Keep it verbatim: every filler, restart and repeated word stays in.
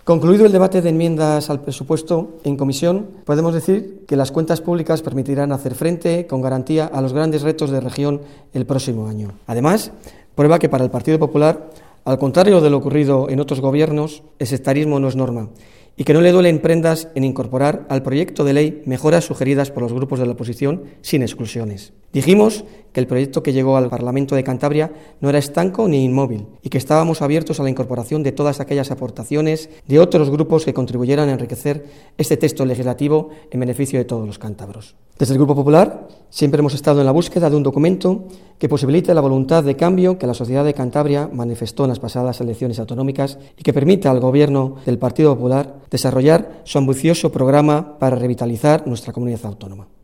Concluido el debate de enmiendas al presupuesto en comisión, podemos decir que las cuentas públicas permitirán hacer frente con garantía a los grandes retos de región el próximo año. Además, prueba que para el Partido Popular, al contrario de lo ocurrido en otros gobiernos, el sectarismo no es norma y que no le duelen prendas en incorporar al proyecto de ley mejoras sugeridas por los grupos de la oposición sin exclusiones. Dijimos que el proyecto que llegó al Parlamento de Cantabria no era estanco ni inmóvil y que estábamos abiertos a la incorporación de todas aquellas aportaciones de otros grupos que contribuyeran a enriquecer este texto legislativo en beneficio de todos los cántabros. Desde el Grupo Popular siempre hemos estado en la búsqueda de un documento que posibilite la voluntad de cambio que la sociedad de Cantabria manifestó en las pasadas elecciones autonómicas y que permita al Gobierno del Partido Popular desarrollar su ambicioso programa para revitalizar nuestra comunidad autónoma.